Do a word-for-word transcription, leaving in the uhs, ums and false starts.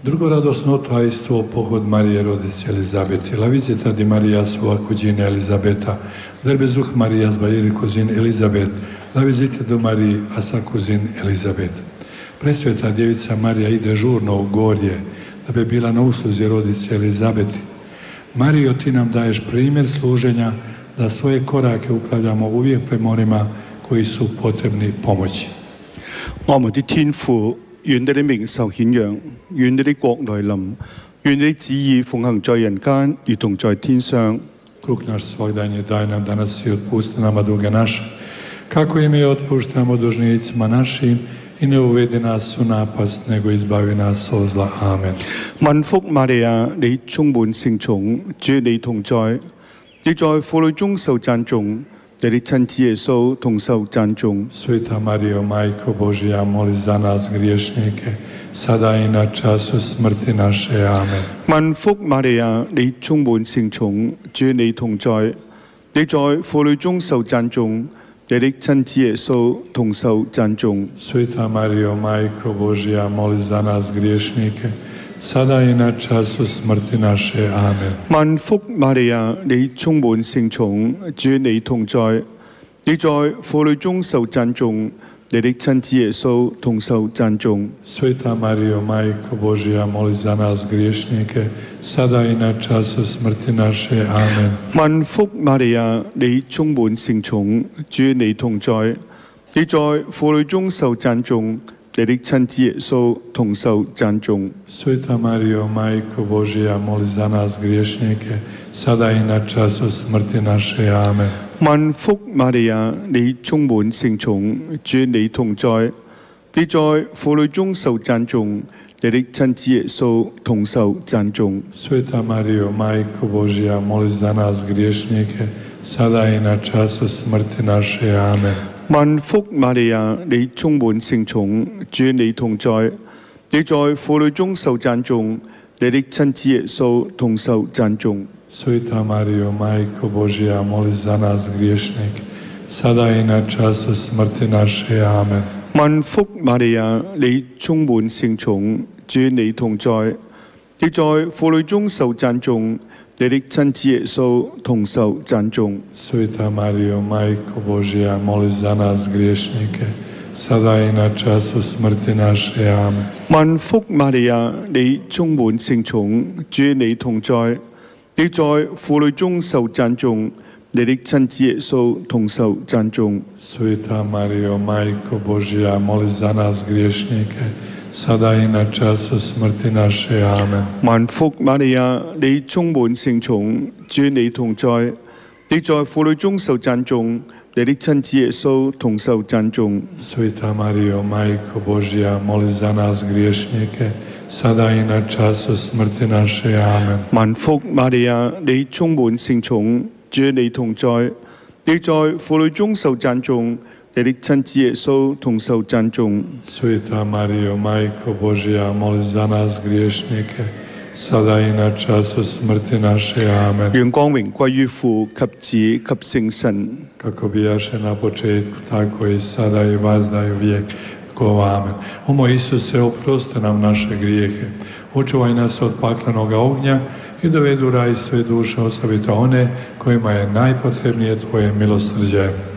Drugo radosno tajstvo, pohod Marije, rodice Elizabeti. La visita di Maria, sua cugina Elisabetta, del besuch Marias bei ihrer Cousine Elisabeth. La visita do Mariji, a sa cugine Elisabeth. Presveta djevica Marija ide žurno u gorje, da bi bila na usluzi rodice Elizabeti. Marijo, ti nam daješ primjer služenja, da svoje korake upravljamo uvijek prema onima koji su potrebni pomoći. 我們的天父，願你的名受顯揚，願你的國來臨，願你的旨意奉行在人間，如同在天上。 Kruh naš svakdanji daj nam danas i otpusti nama duge naše, kako i mi otpuštamo dužnicima našim, i ne uvedi nas u napast, nego izbavi nas od zla. Amen. 萬福瑪利亞，你充滿聖寵，主與你同在，你在婦女中受讚頌。 你的親子耶穌同受讚頌。 Sveta Marijo, Majko Božja, moli za nas griješnike, sada i na času smrti naše. Amen. 萬福瑪利亞，你充滿聖寵，主與你同在，你在婦女中受讚頌，你的親子耶穌同受讚頌。 Sveta Marijo, Majko Božja, moli za nas griješnike, sada i na času smrti naše. Amen. 萬福瑪利亞，你充滿聖寵，主與你同在，你在婦女中受讚頌，你的親子耶穌同受讚頌。 Sveta Marijo, Majko Božja, moli za nas griješnike, sada i na času smrti naše. Amen. 萬福瑪利亞，你充滿聖寵，主與你同在，你在婦女中受讚頌。 你的親子耶穌同受讚頌。 Sveta Marijo, Majko Božja, moli za nas griješnike, sada i na času smrti naše. Amen. 萬福瑪利亞，你充滿聖寵，主與你同在，你在婦女中受讚頌，你的親子耶穌同受讚頌。 Sveta Marijo, Majko Božja, moli za nas griješnike, sada i na času smrti naše. Amen. 萬福瑪利亞，你充滿聖寵，主與你同在，你在婦女中受讚頌，你的親子耶穌同受讚頌。 Sveta Marijo, Majko Božja, moli za nas griješnike, sada i na času smrti naše. Amen. 萬福瑪利亞，你充滿聖寵，主與你同在，你在婦女中受讚頌，你的親子耶穌同受讚頌。 Sveta Marijo, Majko Božja, moli za nas griješnike, sada i na času smrti naše. Amen. 萬福瑪利亞，你充滿聖寵，主與你同在，你在婦女中受讚頌，你的親子耶穌同受讚頌。 Sveta Marijo, Majko Božja, moli za nas griješnike, sada i na času smrti naše. Amen. 萬福瑪利亞，你充滿聖寵，主與你同在，你在婦女中受讚頌，你的親子耶穌同受讚頌。 Sveta Marijo, Majko Božja, moli za nas griješnike, sada i na času smrti naše. Amen. 萬福瑪利亞，你充滿聖寵，主與你同在，你在婦女中受讚頌，你的親子耶穌同受讚頌。 Sveta Marijo, Majko Božja, moli za nas griješnike, sada i na času smrti naše. Amen. 願光榮歸於父及子及聖神。 Kako bijaše na početku, tako i sada i vazda i uvijek. Amen. O moj Isuse, oprosti nam naše grijehe, očuvaj nas od paklenoga ognja i dovedi u raj sve duše, osobito one kojima je najpotrebnije Tvoje milosrđe.